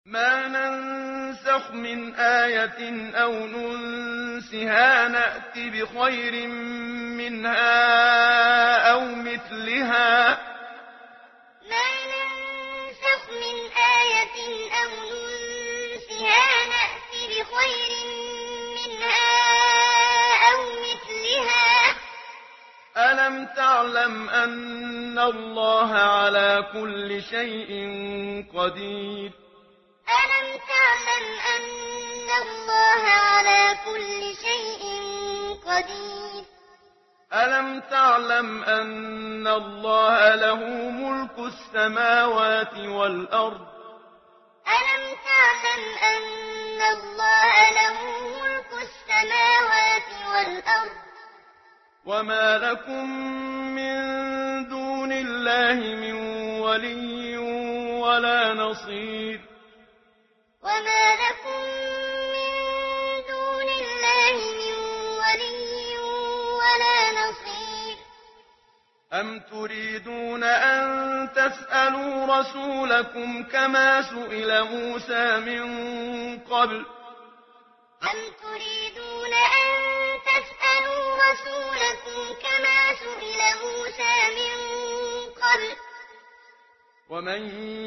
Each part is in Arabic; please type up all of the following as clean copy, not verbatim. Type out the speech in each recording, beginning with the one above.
ما ننسخ من آية أو ننسها نأت بخير منها أو مثلها ما ننسخ من آية أو ننسها نأت بخير منها أو مثلها ألم تعلم أن الله على كل شيء قدير ألم تعلم أن الله على كل شيء قدير ألم تعلم أن الله له ملك السماوات والأرض ألم تعلم أن الله له ملك السماوات والأرض وما لكم من دون الله من ولي ولا نصير وما لكم من دون الله من ولي ولا نصير أم تريدون أن تسألوا رسولكم كما سئل موسى من قبل أم تريدون أن تسألوا رسولكم كما سئل موسى من قبل ومن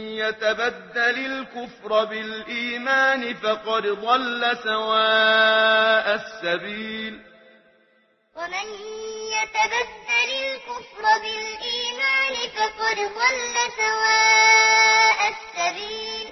يتبدل الكفر بالإيمان فقد ضل سواء السبيل ومن يتبدل الكفر بالإيمان فقد ضل سواء السبيل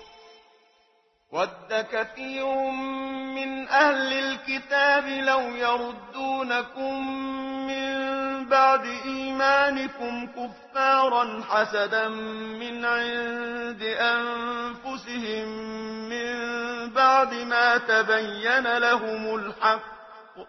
ود كثير من أهل الكتاب لو يردونكم من بعد إيمانكم كفارا حسدا من عند أنفسهم من بعد ما تبين لهم الحق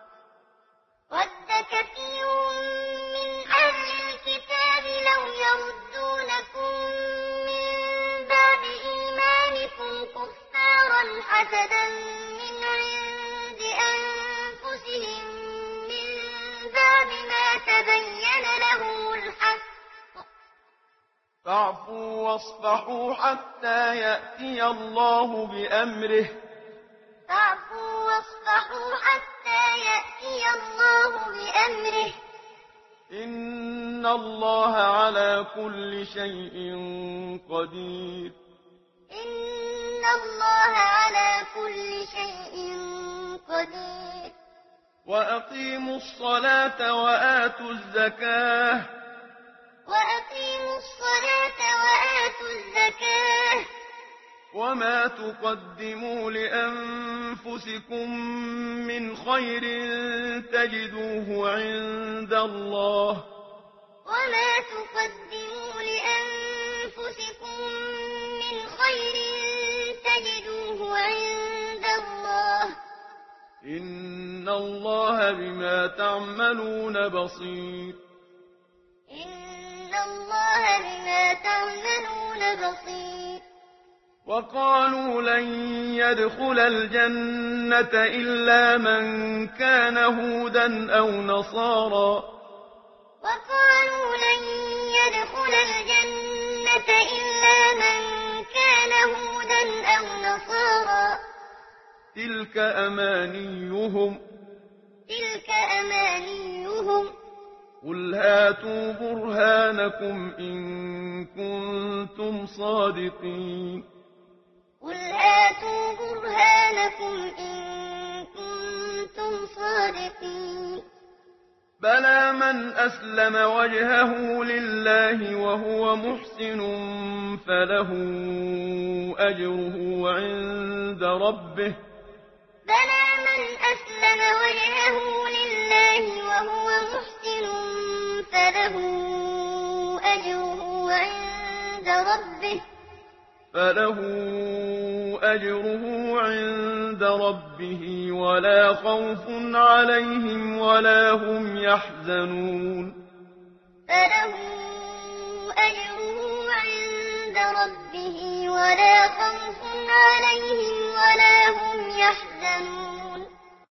ود كثير من أهل الكتاب لو يردونكم من بعد إيمانكم كفارا حسدا من عند أنفسهم من بعد ما تبين لهم الحق فاعفوا واصفحوا حتى يأتي الله بأمره فاعفوا واصفحوا حتى يأتي الله بأمره إن الله على كل شيء قدير إن الله على كل شيء قدير وأقيموا الصلاة وآتوا الزكاة وأقيموا الصلاة وآتوا الزكاة وما تقدموا لأنفسكم من خير تجدوه عند الله وما تقدموا لأنفسكم من خير تجدوه عند الله إن الله بما تعملون بصير إن الله بما تعملون بصير وقالوا لن يدخل الجنة إلا من كان هودا أو نصارى وقالوا لن يدخل الجنة إلا من كان هودا أو نصارى تلك أمانيهم قل هاتوا برهانكم إن كنتم صادقين قل هاتوا برهانكم إن كنتم صادقين بلى من أسلم وجهه لله وهو محسن فله أجره عند ربه بلى من أسلم وجهه لله وهو محسن فله أجره عند ربه ولا خوف عليهم ولا هم يحزنون فله أجره عند ربه ولا خوف عليهم ولا هم يحزنون